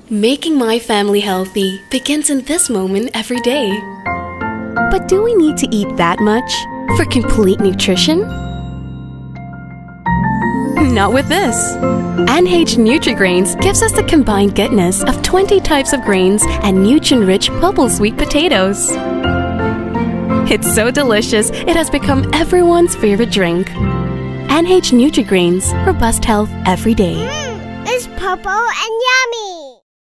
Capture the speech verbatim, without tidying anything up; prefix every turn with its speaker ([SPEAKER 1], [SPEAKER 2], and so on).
[SPEAKER 1] Making my family healthy begins in this moment every day.
[SPEAKER 2] But do we need to eat that much for complete nutrition? Not with this. N H Nutrigrains gives us the combined goodness of twenty types of grains and nutrient-rich bubble sweet potatoes. It's so delicious, it has become everyone's favorite drink. N H Nutrigrains, robust health every day.
[SPEAKER 3] Mmm, it's purple and yummy.